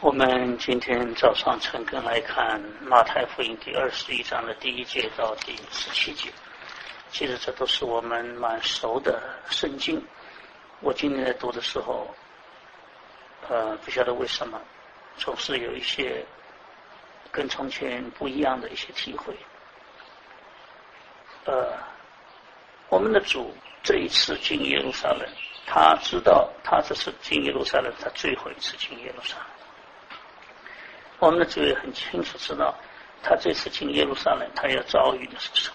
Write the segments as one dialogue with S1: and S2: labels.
S1: 我们今天早上诚恳来看马太福音第21章的第1节到第17节。其实这都是我们蛮熟的圣经。我今天在读的时候，不晓得为什么，总是有一些跟从前不一样的一些体会。我们的主这一次进耶路撒冷，他知道他这次进耶路撒冷，他最后一次进耶路撒冷。我们的主也很清楚知道，他这次进耶路撒冷，他要遭遇的是什么。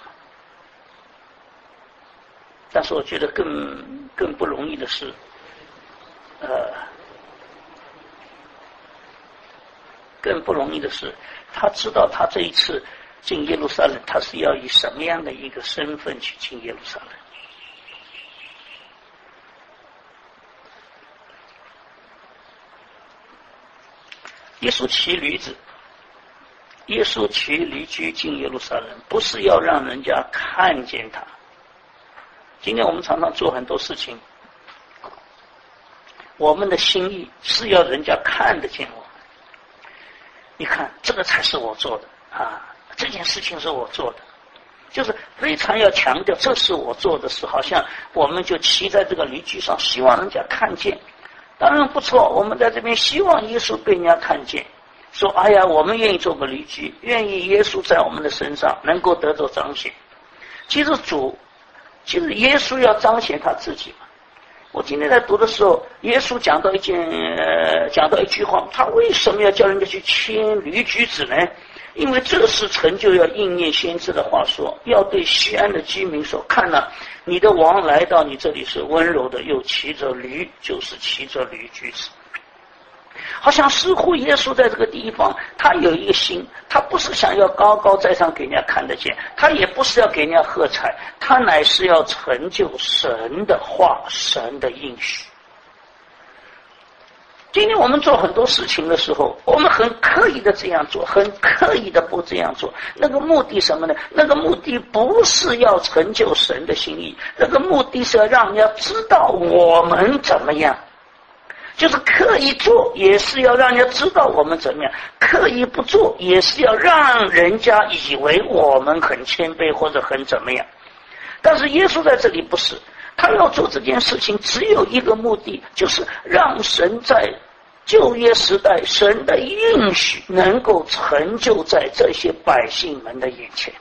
S1: 但是我觉得更不容易的是，更不容易的是，他知道他这一次进耶路撒冷，他是要以什么样的一个身份去进耶路撒冷。耶稣骑驴子，耶稣骑驴驹进耶路撒冷，不是要让人家看见他。今天我们常常做很多事情，我们的心意是要人家看得见我们。你看，这个才是我做的啊！这件事情是我做的，就是非常要强调这是我做的事，好像我们就骑在这个驴驹上，希望人家看见。当然不错，我们在这边希望耶稣被人家看见，说哎呀，我们愿意做个驴驹，愿意耶稣在我们的身上能够得着彰显。其实耶稣要彰显他自己嘛。我今天在读的时候，耶稣讲到一句话，他为什么要叫人家去牵驴驹子呢？因为这是成就要应验先知的话说，要对西安的居民说，看了你的王来到你这里是温柔的，又骑着驴，就是骑着驴驹子。好像似乎耶稣在这个地方，他有一个心，他不是想要高高在上给人家看得见，他也不是要给人家喝彩，他乃是要成就神的话，神的应许。今天我们做很多事情的时候，我们很刻意的这样做，很刻意的不这样做。那个目的什么呢？那个目的不是要成就神的心意，那个目的是要让人家知道我们怎么样。就是刻意做，也是要让人家知道我们怎么样；刻意不做，也是要让人家以为我们很谦卑或者很怎么样。但是耶稣在这里不是，他要做这件事情只有一个目的，就是让神在旧约时代神的应许能够成就在这些百姓们的眼前。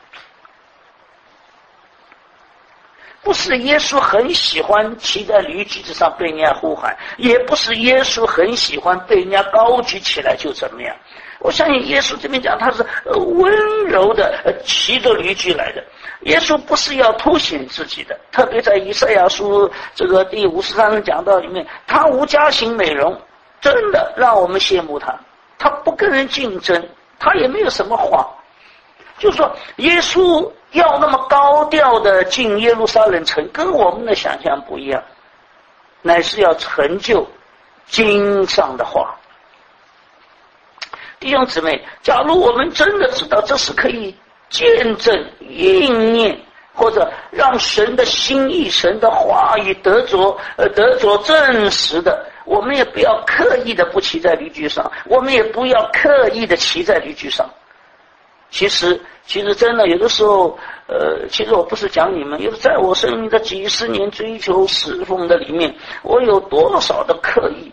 S1: 不是耶稣很喜欢骑在驴驹子上被人家呼喊，也不是耶稣很喜欢被人家高举起来就怎么样。我相信耶稣这边讲他是温柔的骑着驴驹来的。耶稣不是要凸显自己的，特别在以赛亚书这个第53章讲到里面，他无家型美容，真的让我们羡慕他。他不跟人竞争，他也没有什么谎。就是说耶稣要那么高调的进耶路撒冷城，跟我们的想象不一样，乃是要成就经上的话。弟兄姊妹，假如我们真的知道这是可以见证应验，或者让神的心意神的话语得着证实的，我们也不要刻意的不骑在驴驹上，我们也不要刻意的骑在驴驹上。其实真的有的时候，其实我不是讲你们，有的在我生命的几十年追求侍奉的里面，我有多少的刻意。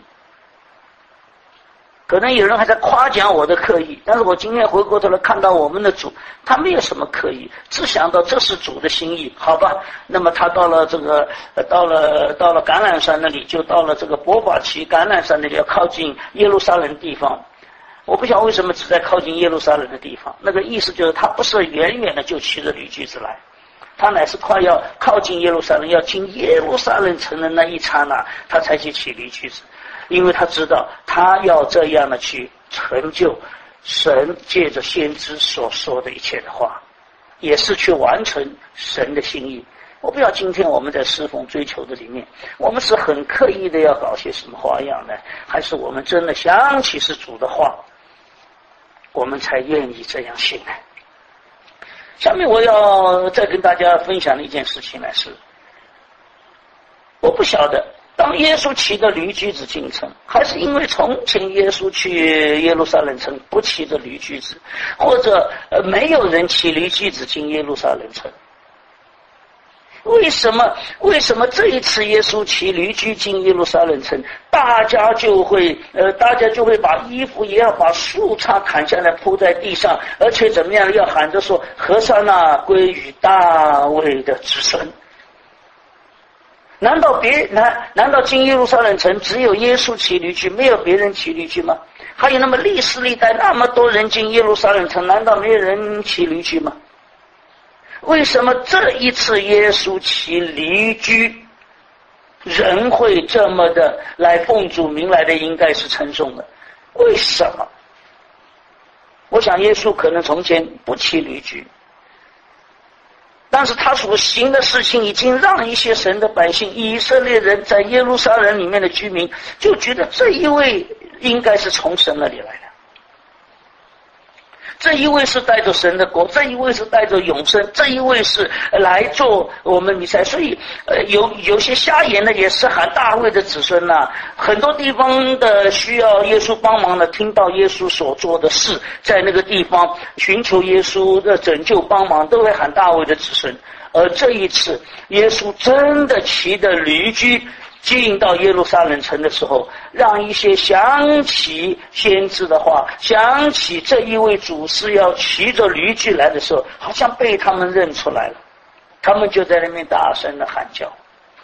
S1: 可能有人还在夸奖我的刻意，但是我今天回过头来看到我们的主，他没有什么刻意，只想到这是主的心意，好吧？那么他到了橄榄山那里，就到了这个伯法其橄榄山那里，要靠近耶路撒冷地方。我不晓得为什么只在靠近耶路撒冷的地方，那个意思就是他不是远远的就骑着驴驹子来，他乃是快要靠近耶路撒冷，要进耶路撒冷城的那一刹那，他才去骑驴驹子，因为他知道他要这样的去成就神借着先知所说的一切的话，也是去完成神的心意。我不知道今天我们在侍奉追求的里面，我们是很刻意的要搞些什么花样呢，还是我们真的想起是主的话，我们才愿意这样信呢？下面我要再跟大家分享的一件事情呢是，我不晓得当耶稣骑着驴驹子进城，还是因为从前耶稣去耶路撒冷城不骑着驴驹子，或者没有人骑驴驹子进耶路撒冷城？为什么这一次耶稣骑驴驹进耶路撒冷城，大家就会把衣服也要把树杈砍下来铺在地上，而且怎么样要喊着说和散那归于大卫的子孙？难道进耶路撒冷城只有耶稣骑驴驹，没有别人骑驴驹吗？还有那么历史历代那么多人进耶路撒冷城，难道没有人骑驴驹吗？为什么这一次耶稣骑驴驹，人会这么的来奉主名来的，应该是称颂的？为什么？我想耶稣可能从前不骑驴驹，但是他所行的事情已经让一些神的百姓，以色列人在耶路撒冷里面的居民就觉得这一位应该是从神那里来的，这一位是带着神的国，这一位是带着永生，这一位是来做我们弥赛亚。所以有些瞎眼的也是喊大卫的子孙呐，很多地方的需要耶稣帮忙的，听到耶稣所做的事，在那个地方寻求耶稣的拯救帮忙，都会喊大卫的子孙。而这一次耶稣真的骑着驴驹进到耶路撒冷城的时候，让一些想起先知的话，想起这一位主是要骑着驴驹来的时候，好像被他们认出来了，他们就在那边大声的喊叫。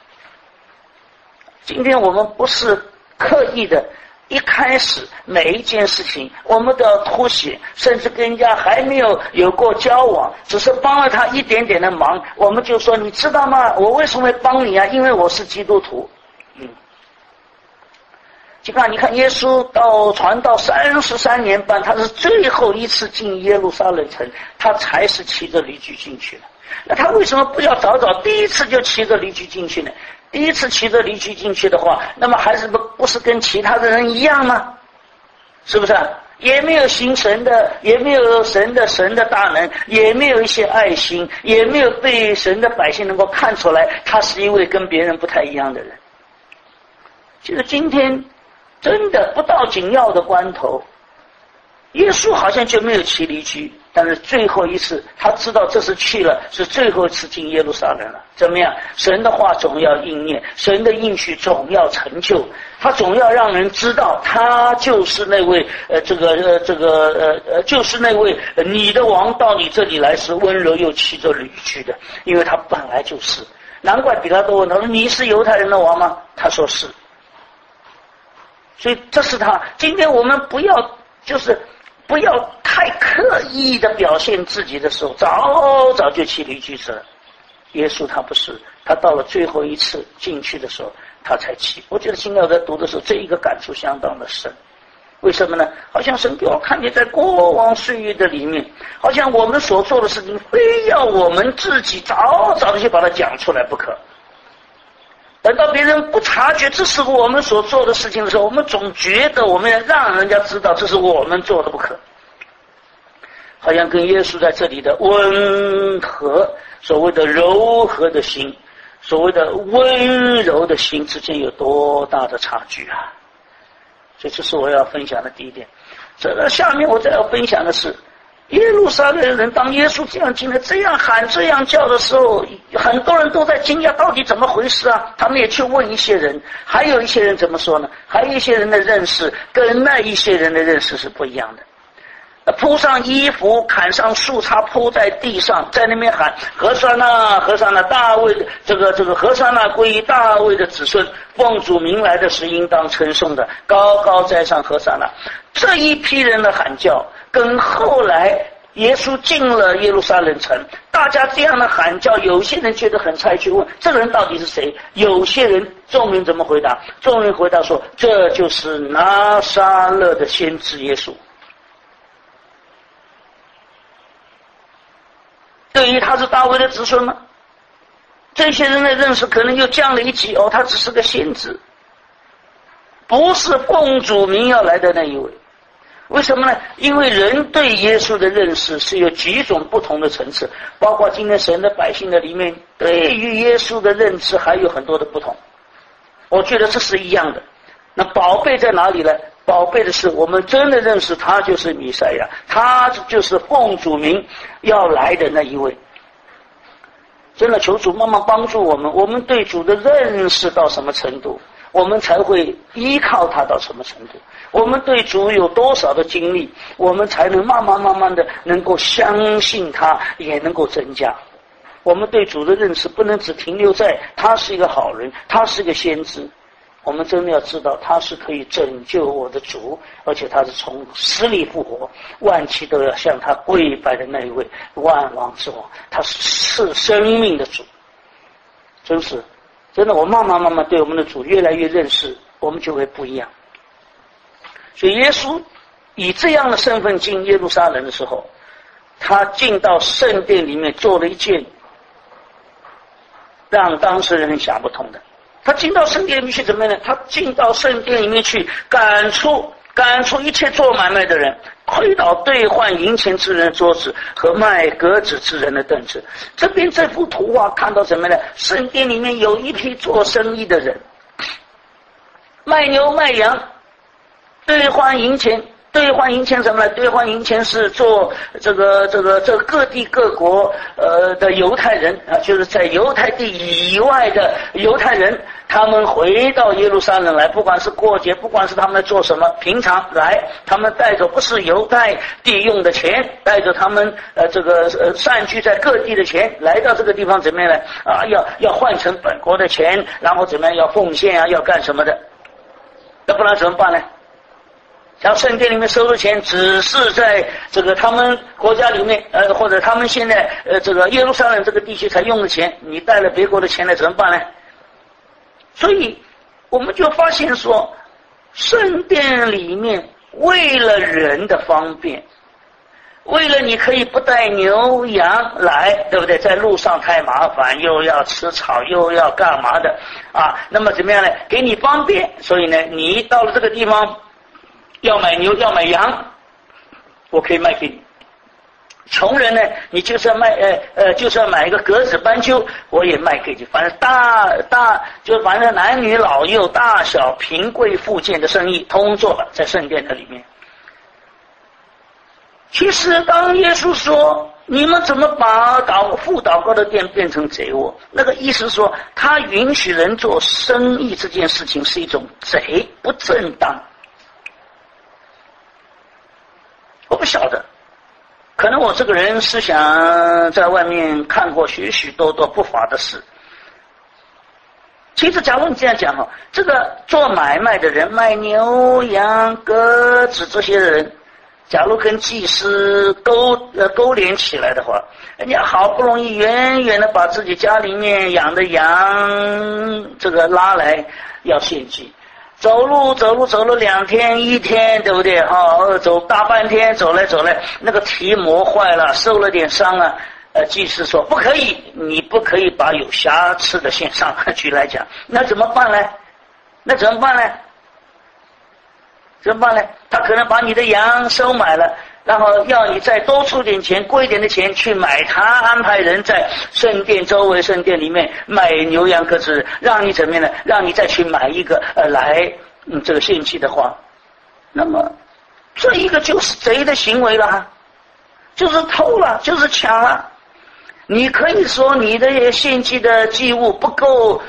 S1: 今天我们不是刻意的，一开始每一件事情我们都要凸显，甚至跟人家还没有过交往，只是帮了他一点点的忙，我们就说你知道吗，我为什么会帮你啊？因为我是基督徒。你看耶稣传道33年半，他是最后一次进耶路撒冷城，他才是骑着驴驹进去的。那他为什么不要早第一次就骑着驴驹进去呢？第一次骑着驴驹进去的话，那么还是不是跟其他的人一样吗？是不是？也没有行神的，也没有神的大能，也没有一些爱心，也没有被神的百姓能够看出来他是一位跟别人不太一样的人。就是今天真的不到紧要的关头，耶稣好像就没有骑驴驹，但是最后一次他知道这是最后一次进耶路撒冷了。怎么样？神的话总要应验，神的应许总要成就，他总要让人知道他就是那位就是那位你的王到你这里来是温柔又骑着驴驹的，因为他本来就是。难怪彼拉多问他说你是犹太人的王吗？他说是。所以这是他。今天我们不要太刻意的表现自己的时候，早就骑驴驹子了。耶稣他不是，他到了最后一次进去的时候他才骑。我觉得今天我在读的时候，这一个感触相当的深。为什么呢？好像神给我看见在过往岁月的里面，好像我们所做的事情非要我们自己早的就把它讲出来不可。等到别人不察觉这是我们所做的事情的时候，我们总觉得我们要让人家知道这是我们做的不可。好像跟耶稣在这里的温和，所谓的柔和的心，所谓的温柔的心之间有多大的差距啊！所以这是我要分享的第一点。下面我再要分享的是耶路撒冷人，当耶稣这样进来这样喊这样叫的时候，很多人都在惊讶到底怎么回事啊。他们也去问一些人，还有一些人怎么说呢？还有一些人的认识跟那一些人的认识是不一样的。铺上衣服，砍上树杈，铺在地上，在那边喊和散那和散那大卫的这个和散那归于大卫的子孙，奉主名来的是应当称颂的，高高在上和散那。这一批人的喊叫跟后来耶稣进了耶路撒冷城，大家这样的喊叫，有些人觉得很猜去问这个人到底是谁，有些人众人怎么回答？众人回答说这就是拿撒勒的先知耶稣。对于他是大卫的子孙吗？这些人的认识可能又降了一级，他只是个先知，不是奉主名要来的那一位。为什么呢？因为人对耶稣的认识是有几种不同的层次，包括今天神的百姓的里面对于耶稣的认知还有很多的不同。 我觉得这是一样的。那宝贝在哪里呢？宝贝的是我们真的认识他就是弥赛亚，他就是奉主名要来的那一位。真的求主慢慢帮助我们，我们对主的认识到什么程度，我们才会依靠他到什么程度，我们对主有多少的经历，我们才能慢慢的能够相信他，也能够增加。我们对主的认识不能只停留在他是一个好人，他是一个先知，我们真的要知道他是可以拯救我的主，而且他是从死里复活，万期都要向他跪拜的那一位万王之王，他是赐生命的主。真的我慢慢对我们的主越来越认识，我们就会不一样。所以耶稣以这样的身份进耶路撒冷的时候，他进到圣殿里面做了一件让当时人很想不通的。他进到圣殿里面去怎么样呢？他进到圣殿里面去赶出一切做买卖的人，推倒兑换银钱之人的桌子和卖鸽子之人的凳子。这边这幅图画看到什么呢？圣殿里面有一批做生意的人，卖牛卖羊，兑换银钱。兑换银钱什么呢？兑换银钱是做这个各地各国的犹太人啊，就是在犹太地以外的犹太人，他们回到耶路撒冷来，不管是过节，不管是他们做什么，平常来，他们带着不是犹太地用的钱，带着他们散居在各地的钱，来到这个地方怎么样呢？啊，要换成本国的钱，然后怎么样要奉献啊，要干什么的？那不然怎么办呢？像圣殿里面收的钱只是在他们国家里面或者他们现在耶路撒冷这个地区才用的钱，你带了别国的钱来怎么办呢？所以我们就发现说，圣殿里面为了人的方便，为了你可以不带牛羊来，对不对？在路上太麻烦，又要吃草又要干嘛的啊？那么怎么样呢？给你方便，所以呢，你到了这个地方要买牛要买羊，我可以卖给你。穷人呢，你就是要买一个鸽子斑鸠，我也卖给你。反正反正男女老幼大小贫贵富贱的生意通做了，在圣殿的里面。其实当耶稣说你们怎么把付祷告的殿变成贼窝，那个意思说他允许人做生意这件事情是一种贼，不正当。我不晓得，可能我这个人思想在外面看过许许多多不法的事。其实假如你这样讲，这个做买卖的人，卖牛羊鸽子这些人，假如跟祭司勾连起来的话，人家好不容易远远的把自己家里面养的羊拉来要献祭，走路2天1天，对不对？走大半天，走来，那个蹄磨坏了，受了点伤啊。祭司说不可以，你不可以把有瑕疵的献上去来讲。那怎么办呢？他可能把你的羊收买了，然后要你再多出点钱，贵一点的钱去买他安排人在圣殿周围圣殿里面卖牛羊鸽子，让你怎么样呢？让你再去买一个来献祭的话，那么这一个就是贼的行为了，就是偷了，就是抢了。你可以说你的献祭的祭物不够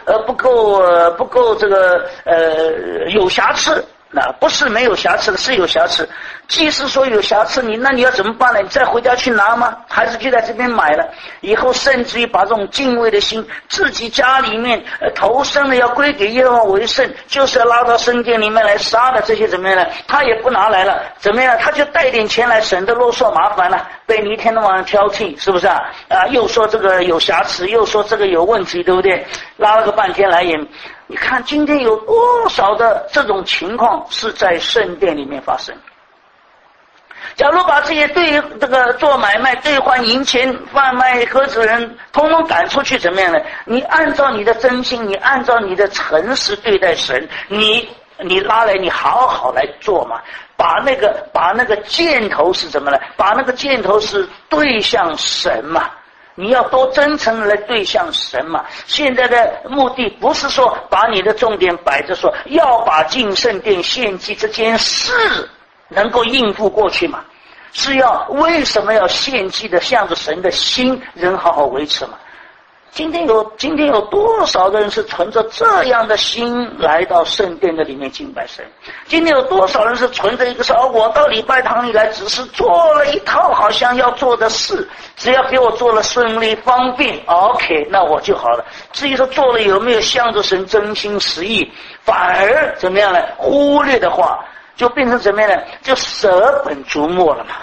S1: 有瑕疵，那不是没有瑕疵的，是有瑕疵。即使说有瑕疵，那你要怎么办呢？你再回家去拿吗？还是就在这边买了？以后甚至于把这种敬畏的心，自己家里面头生的要归给耶和华为圣，就是要拉到圣殿里面来杀的这些怎么样呢？他也不拿来了，怎么样？他就带点钱来，省得啰嗦麻烦了，被你一天到晚挑剔，是不是啊？又说这个有瑕疵，又说这个有问题，对不对？拉了个半天来也。你看今天有多少的这种情况是在圣殿里面发生？假如把这些做买卖兑换银钱贩卖鸽子人通通赶出去，怎么样呢？你按照你的真心，你按照你的诚实对待神，你拉来，你好好来做嘛。把那个箭头是什么呢？把那个箭头是对向神嘛。 你要多真诚的来对向神嘛。现在的目的不是说把你的重点摆着说要把进圣殿献祭这件事能够应付过去嘛，是要为什么要献祭的向着神的心人好好维持嘛。今天有多少的人是存着这样的心来到圣殿的里面敬拜神？今天有多少人是存着一个说我到礼拜堂里来只是做了一套好像要做的事，只要给我做了顺利方便 OK 那我就好了。至于说做了有没有向着神真心实意，反而怎么样呢？忽略的话就变成怎么样呢？就舍本逐末了嘛，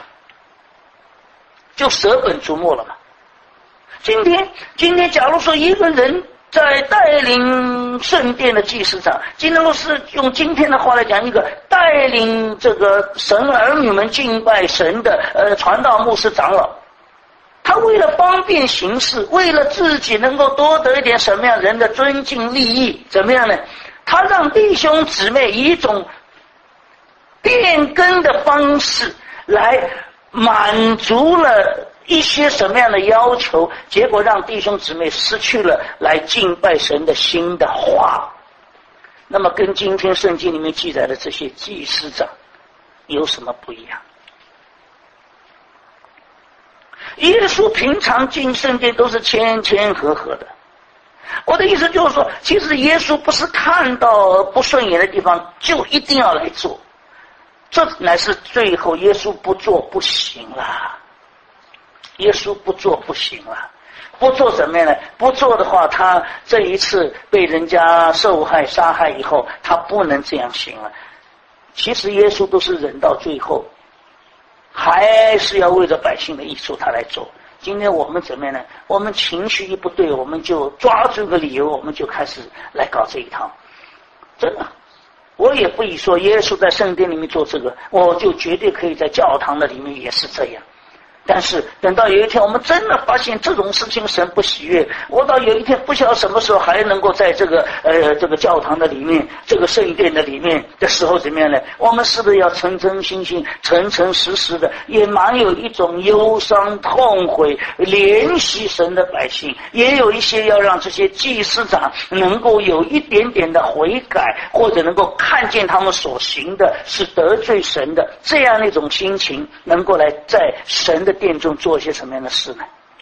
S1: 今天假如说一个人在带领圣殿的祭司长，今天若是用今天的话来讲，一个带领这个神儿女们敬拜神的传道牧师长老，他为了方便行事，为了自己能够多得一点什么样人的尊敬利益，怎么样呢？他让弟兄姊妹以一种变更的方式来满足了一些什么样的要求，结果让弟兄姊妹失去了来敬拜神的心的话，那么跟今天圣经里面记载的这些祭司长有什么不一样？耶稣平常进圣殿都是谦谦和和的，我的意思就是说，其实耶稣不是看到不顺眼的地方就一定要来做，这乃是最后耶稣不做不行了。耶稣不做不行了，不做怎么样呢？不做的话，他这一次被人家受害杀害以后，他不能这样行了。其实耶稣都是忍到最后，还是要为着百姓的益处他来做。今天我们怎么样呢？我们情绪一不对，我们就抓住个理由，我们就开始来搞这一套。真的，我也不以说耶稣在圣殿里面做这个，我就绝对可以在教堂的里面也是这样。但是等到有一天我们真的发现这种事情神不喜悦，我到有一天不晓得什么时候还能够在这个教堂的里面，这个圣殿的里面的时候怎么样呢？我们是不是要诚诚心心诚诚实实的，也蛮有一种忧伤痛悔怜惜神的百姓，也有一些要让这些祭司长能够有一点点的悔改，或者能够看见他们所行的是得罪神的，这样一种心情能够来在神的殿中做一些什么样的事呢？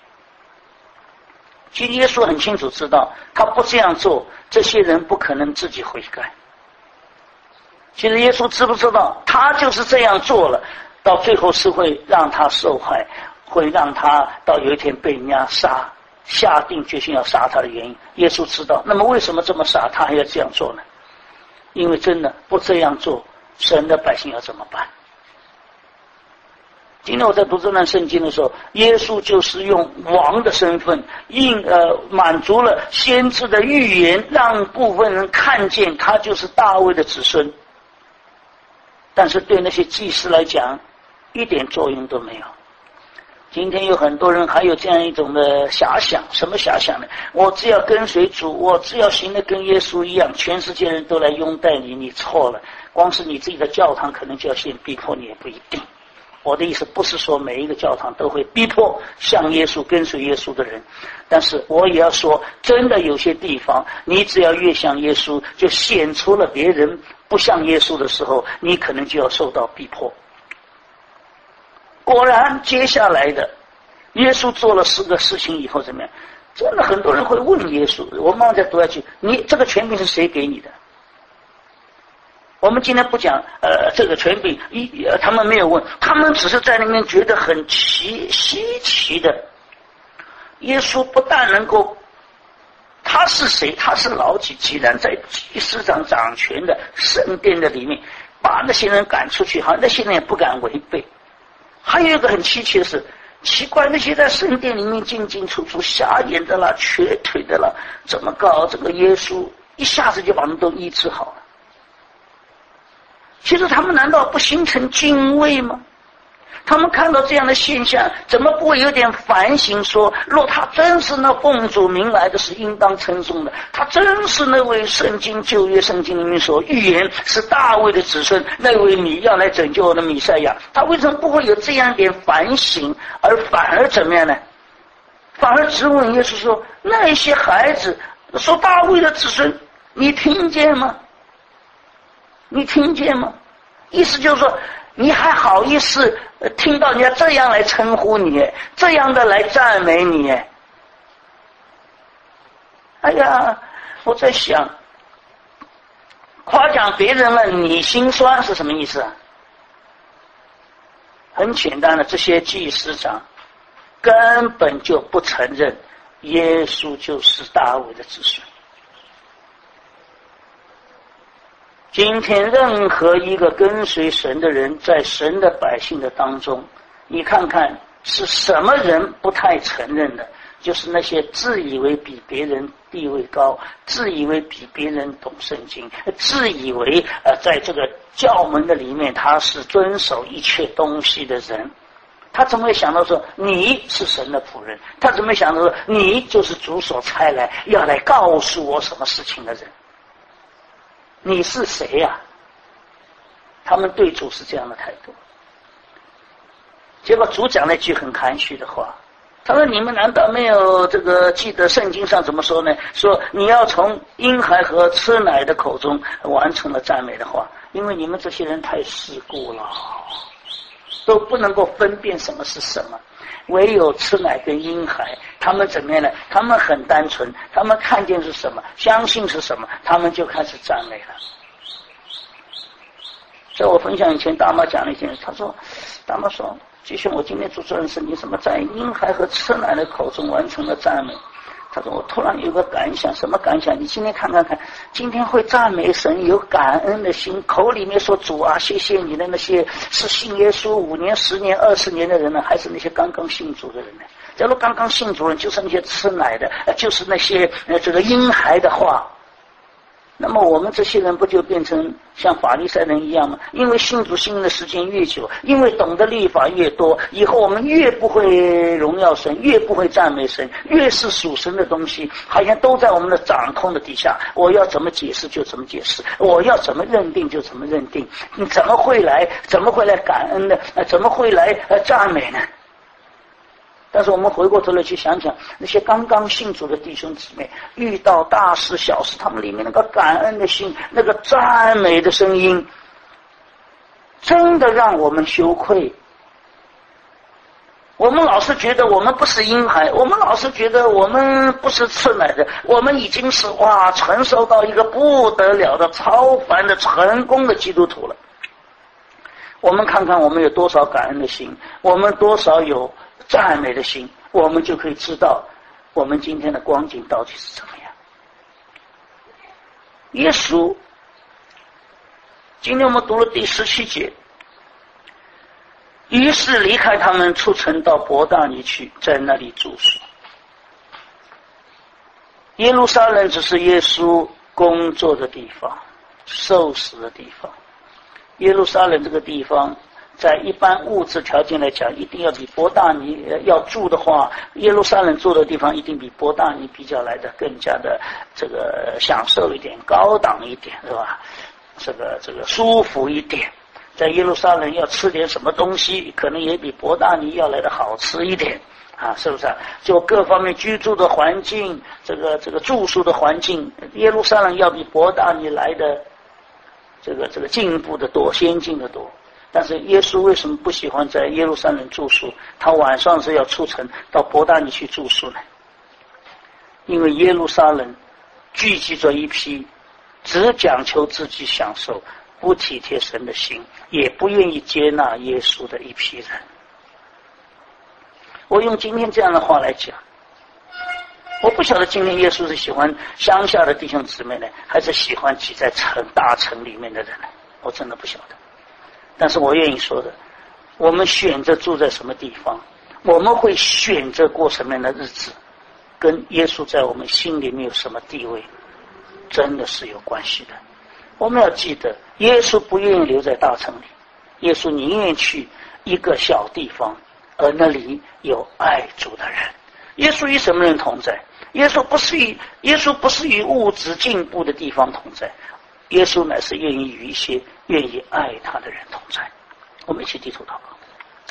S1: 其实耶稣很清楚知道，他不这样做，这些人不可能自己悔改。其实耶稣知不知道，他就是这样做了，到最后是会让他受害，会让他到有一天被人家杀，下定决心要杀他的原因，耶稣知道。那么为什么这么杀，他还要这样做呢？因为真的不这样做，神的百姓要怎么办？今天我在读这段圣经的时候，耶稣就是用王的身份满足了先知的预言，让部分人看见他就是大卫的子孙。但是对那些祭司来讲，一点作用都没有。今天有很多人还有这样一种的遐想，什么遐想呢？我只要跟随主，我只要行得跟耶稣一样，全世界人都来拥戴你，你错了。光是你自己的教堂可能就要先逼迫你，也不一定。我的意思不是说每一个教堂都会逼迫像耶稣跟随耶稣的人，但是我也要说，真的有些地方你只要越像耶稣，就显出了别人不像耶稣的时候，你可能就要受到逼迫。果然接下来的耶稣做了4个事情以后怎么样？真的很多人会问耶稣，我慢慢再读下去，你这个权柄是谁给你的？我们今天不讲这个权柄，他们没有问，他们只是在那边觉得很稀奇的。耶稣不但能够，他是谁？他是老几？既然在祭司长掌权的圣殿的里面，把那些人赶出去，好像那些人也不敢违背。还有一个很稀奇的是，奇怪，那些在圣殿里面进进出出瞎眼的啦、瘸腿的啦，怎么搞？这个耶稣一下子就把他们都医治好了。其实他们难道不形成敬畏吗？他们看到这样的现象，怎么不会有点反省说，若他真是那奉主名来的，是应当称颂的，他真是那位圣经旧约圣经里面所预言是大卫的子孙，那位你要来拯救我的弥赛亚，他为什么不会有这样一点反省，而反而怎么样呢？ 反而质问耶稣说：“那些孩子说大卫的子孙，你听见吗？你听见吗？”意思就是说，你还好意思听到人家这样来称呼你，这样的来赞美你？哎呀，我在想，夸奖别人了你心酸是什么意思啊？很简单的，这些祭司长根本就不承认耶稣就是大卫的子孙。今天任何一个跟随神的人，在神的百姓的当中，你看看是什么人不太承认的？就是那些自以为比别人地位高，自以为比别人懂圣经，自以为在这个教门的里面他是遵守一切东西的人。他怎么会想到说你是神的仆人？他怎么会想到说你就是主所差来要来告诉我什么事情的人？你是谁呀？他们对主是这样的态度。结果主讲了一句很含蓄的话，他说：“你们难道没有这个记得圣经上怎么说呢？说你要从婴孩和吃奶的口中完成了赞美的话，因为你们这些人太世故了，都不能够分辨什么是什么。唯有吃奶跟婴孩，他们怎么样呢？他们很单纯，他们看见是什么，相信是什么，他们就开始赞美了。”在我分享以前，大妈讲了一件事，大妈说：“继续，我今天主持人是你什么在婴孩和吃奶的口中完成了赞美。”他说：“我突然有个感想，什么感想？你今天看看看，今天会赞美神、有感恩的心，口里面说主啊，谢谢你的那些是信耶稣5年、10年、20年的人呢，还是那些刚刚信主的人呢？假如刚刚信主人就是那些吃奶的，就是那些这个婴孩的话。”那么我们这些人不就变成像法利赛人一样吗？因为信主信的时间越久，因为懂得律法越多，以后我们越不会荣耀神，越不会赞美神，越是属神的东西好像都在我们的掌控的底下，我要怎么解释就怎么解释，我要怎么认定就怎么认定。你怎么会来感恩呢？怎么会来赞美呢？但是我们回过头来去想想，那些刚刚信主的弟兄姊妹，遇到大事小事，他们里面那个感恩的心，那个赞美的声音，真的让我们羞愧。我们老是觉得我们不是婴孩，我们老是觉得我们不是吃奶的，我们已经是成熟到一个不得了的超凡的成功的基督徒了。我们看看我们有多少感恩的心，我们多少有赞美的心，我们就可以知道我们今天的光景到底是怎么样。耶稣，今天我们读了第17节，于是离开他们，出城到伯大尼去，在那里住宿。耶路撒冷只是耶稣工作的地方，受死的地方。耶路撒冷这个地方在一般物质条件来讲，一定要比伯大尼要住的话，耶路撒冷住的地方一定比伯大尼比较来的更加的这个享受一点，高档一点，是吧？这个舒服一点。在耶路撒冷要吃点什么东西，可能也比伯大尼要来的好吃一点啊，是不是啊？就各方面居住的环境，这个住宿的环境，耶路撒冷要比伯大尼来的这个进步的多，先进的多。但是耶稣为什么不喜欢在耶路撒冷住宿？他晚上是要出城到伯大尼去住宿呢？因为耶路撒冷聚集着一批只讲求自己享受，不体贴神的心，也不愿意接纳耶稣的一批人。我用今天这样的话来讲，我不晓得今天耶稣是喜欢乡下的弟兄姊妹呢，还是喜欢挤在大城里面的人呢？我真的不晓得。但是我愿意说的，我们选择住在什么地方，我们会选择过什么样的日子，跟耶稣在我们心里面有什么地位，真的是有关系的。我们要记得，耶稣不愿意留在大城里，耶稣宁愿去一个小地方，而那里有爱主的人。耶稣与什么人同在？耶稣不是与物质进步的地方同在，耶稣乃是愿意与一些愿意爱他的人同在。我们一起低头祷告。